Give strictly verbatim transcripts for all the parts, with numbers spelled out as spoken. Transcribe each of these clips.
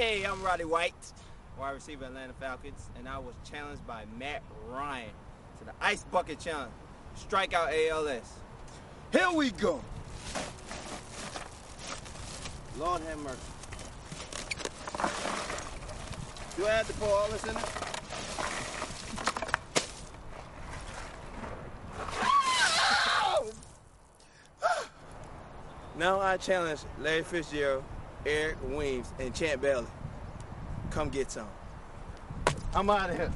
Hey, I'm Roddy White, wide receiver Atlanta Falcons, and I was challenged by Matt Ryan to the Ice Bucket Challenge, Strikeout A L S. Here we go. Lord have mercy. Do I have to pour all this in it? Now I challenge Larry Fitzgerald, Eric Weems, and Champ Bailey. Come get some. I'm out of here.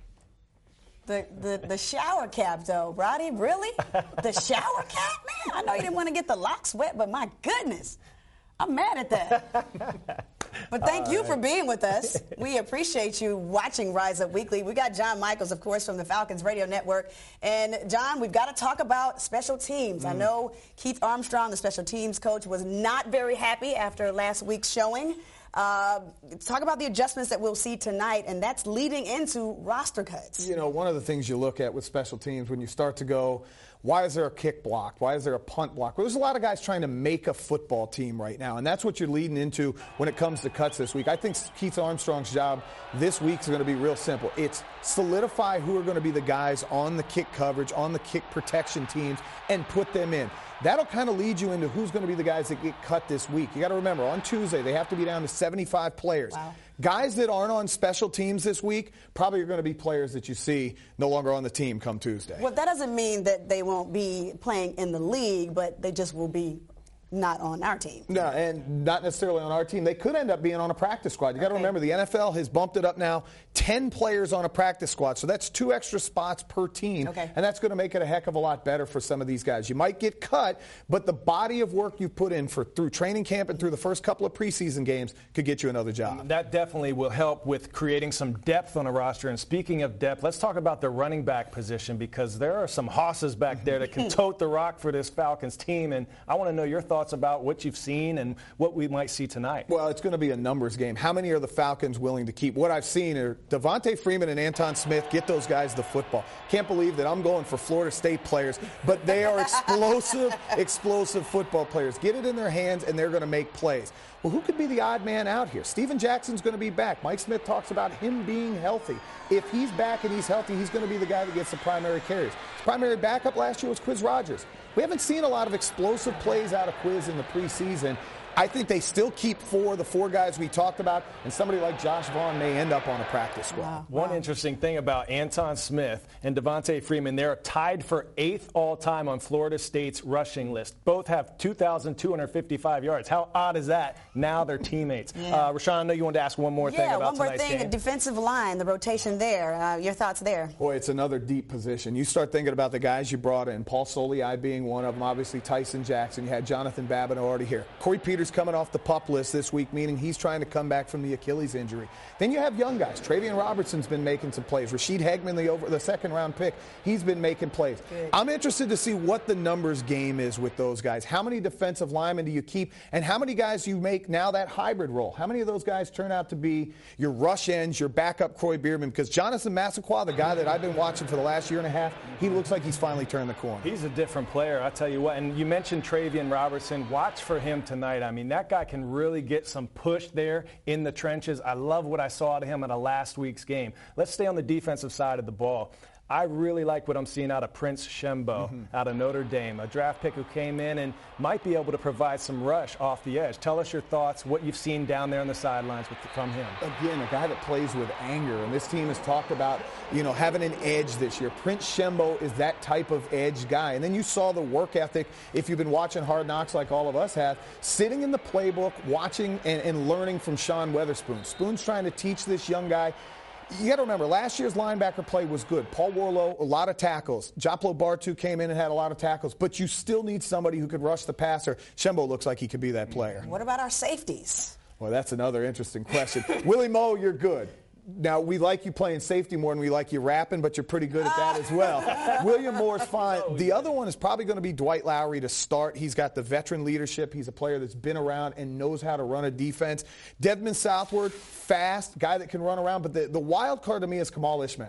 The, the the shower cap, though, Roddy, really? The shower cap, man? I know you didn't want to get the locks wet, but my goodness, I'm mad at that. But thank you for being with us. We appreciate you watching Rise Up Weekly. We got John Michaels, of course, from the Falcons Radio Network. And, John, we've got to talk about special teams. Mm. I know Keith Armstrong, the special teams coach, was not very happy after last week's showing. Uh, talk about the adjustments that we'll see tonight, and that's leading into roster cuts. You know, one of the things you look at with special teams when you start to go, why is there a kick block? Why is there a punt block? Well, there's a lot of guys trying to make a football team right now, and that's what you're leading into when it comes to cuts this week. I think Keith Armstrong's job this week is going to be real simple. It's solidify who are going to be the guys on the kick coverage, on the kick protection teams, and put them in. That'll kind of lead you into who's going to be the guys that get cut this week. You got to remember, on Tuesday, they have to be down to seventy-five players. Wow. Guys that aren't on special teams this week probably are going to be players that you see no longer on the team come Tuesday. Well, that doesn't mean that they won't be playing in the league, but they just will be not on our team. No, and not necessarily on our team. They could end up being on a practice squad. You got to okay. remember, the N F L has bumped it up now, ten players on a practice squad, so that's two extra spots per team, okay. and that's going to make it a heck of a lot better for some of these guys. You might get cut, but the body of work you put in for through training camp and through the first couple of preseason games could get you another job. That definitely will help with creating some depth on a roster. And speaking of depth, let's talk about the running back position, because there are some hosses back there that can tote the rock for this Falcons team, and I want to know your thoughts about what you've seen and what we might see tonight. Well, it's going to be a numbers game. How many are the Falcons willing to keep? What I've seen are Devontae Freeman and Anton Smith. Get those guys the football. Can't believe that I'm going for Florida State players, but they are explosive, explosive football players. Get it in their hands, and they're going to make plays. Well, who could be the odd man out here? Steven Jackson's going to be back. Mike Smith talks about him being healthy. If he's back and he's healthy, he's going to be the guy that gets the primary carries. His primary backup last year was Quiz Rogers. We haven't seen a lot of explosive plays out of Quiz in the preseason. I think they still keep four, the four guys we talked about, and somebody like Josh Vaughn may end up on a practice squad. Wow. One wow. interesting thing about Anton Smith and Devontae Freeman, they're tied for eighth all-time on Florida State's rushing list. Both have two thousand two hundred fifty-five yards. How odd is that? Now they're teammates. Yeah. Uh, Rashawn, I know you wanted to ask one more yeah, thing about one more tonight's thing, game. Defensive line, the rotation there. Uh, your thoughts there? Boy, it's another deep position. You start thinking about the guys you brought in, Paul Soliai being one of them, obviously Tyson Jackson. You had Jonathan Babin already here. Corey Peters coming off the pup list this week, meaning he's trying to come back from the Achilles injury. Then you have young guys. Travian Robertson's been making some plays. Rashid Hegman, the over the second round pick, he's been making plays. Good. I'm interested to see what the numbers game is with those guys. How many defensive linemen do you keep, and how many guys you make now that hybrid role? How many of those guys turn out to be your rush ends, your backup Croy Bierman? Because Jonathan Massaquoi, the guy that I've been watching for the last year and a half, he looks like he's finally turned the corner. He's a different player, I tell you what. And you mentioned Travian Robertson. Watch for him tonight. I mean, that guy can really get some push there in the trenches. I love what I saw to him in a last week's game. Let's stay on the defensive side of the ball. I really like what I'm seeing out of Prince Shembo, mm-hmm. out of Notre Dame, a draft pick who came in and might be able to provide some rush off the edge. Tell us your thoughts, what you've seen down there on the sidelines with, from him. Again, a guy that plays with anger, and this team has talked about, you know, having an edge this year. Prince Shembo is that type of edge guy. And then you saw the work ethic, if you've been watching Hard Knocks like all of us have, sitting in the playbook, watching and, and learning from Sean Weatherspoon. Spoon's trying to teach this young guy. You got to remember, last year's linebacker play was good. Paul Warlow, a lot of tackles. Joplo Bartu came in and had a lot of tackles. But you still need somebody who could rush the passer. Shembo looks like he could be that player. What about our safeties? Well, that's another interesting question. Willie Moe, you're good. Now, we like you playing safety more than we like you rapping, but you're pretty good at that as well. William Moore's fine. The other one is probably going to be Dwight Lowry to start. He's got the veteran leadership. He's a player that's been around and knows how to run a defense. Desmond Southward, fast, guy that can run around. But the, the wild card to me is Kamal Ishmael.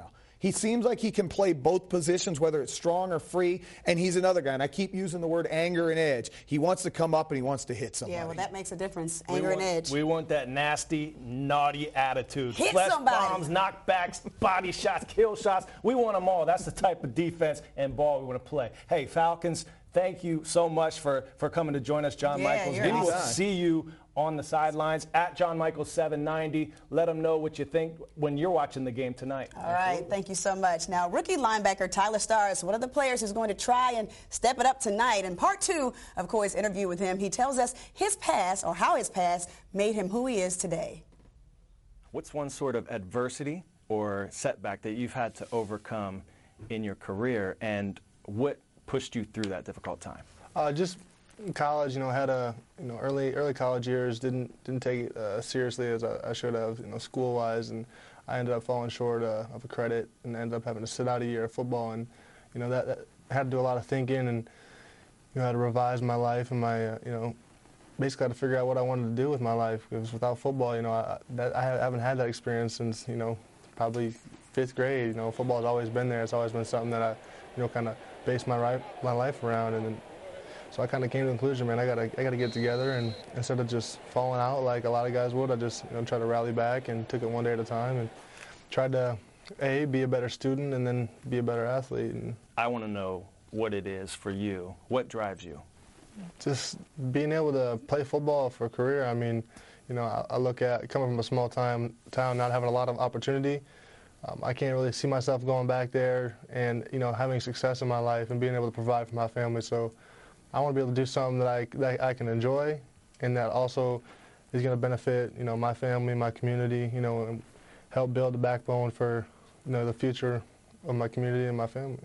He seems like he can play both positions, whether it's strong or free, and he's another guy. And I keep using the word anger and edge. He wants to come up and he wants to hit somebody. Yeah, well, that makes a difference. We Anger want, and edge. We want that nasty, naughty attitude. Hit Flesh somebody. bombs, knockbacks, body shots, kill shots. We want them all. That's the type of defense and ball we want to play. Hey, Falcons, thank you so much for, for coming to join us, John Yeah, Michaels. you're We will awesome. see you on the sidelines at John Michaels seven ninety. Let them know what you think when you're watching the game tonight. All right, thank you so much. Now, rookie linebacker Tyler Starr is one of the players who's going to try and step it up tonight. In part two of Corey's interview with him, he tells us his past, or how his past, made him who he is today. What's one sort of adversity or setback that you've had to overcome in your career, and what pushed you through that difficult time? Uh, just in college, you know, had a, you know, early early college years, didn't didn't take it uh, seriously as I, I should have, you know, school-wise, and I ended up falling short uh, of a credit and ended up having to sit out a year of football, and, you know, that, that had to do a lot of thinking, and, you know, I had to revise my life and my, uh, you know, basically had to figure out what I wanted to do with my life, because without football, you know, I, that, I haven't had that experience since, you know, probably fifth grade. You know, football has always been there. It's always been something that I, you know, kind of based my, right, my life around, and then, so I kind of came to the conclusion, man, I gotta, I gotta get together, and instead of just falling out like a lot of guys would, I just, you know, tried to rally back and took it one day at a time, and tried to, A, be a better student, and then be a better athlete. And I want to know what it is for you. What drives you? just being able to play football for a career. I mean, you know, I, I look at coming from a small time town, not having a lot of opportunity. Um, I can't really see myself going back there and, you know, having success in my life and being able to provide for my family. So I want to be able to do something that I, that I can enjoy and that also is going to benefit, you know, my family, my community, you know, and help build the backbone for, you know, the future of my community and my family.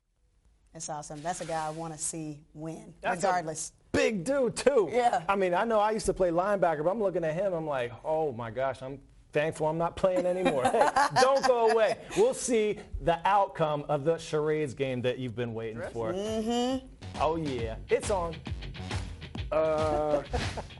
That's awesome. That's a guy I want to see win, That's regardless. A big dude, too. Yeah. I mean, I know I used to play linebacker, but I'm looking at him, I'm like, oh, my gosh, I'm thankful I'm not playing anymore. Hey, don't go away. We'll see the outcome of the charades game that you've been waiting for. Mm-hmm. Oh, yeah. It's on. Uh...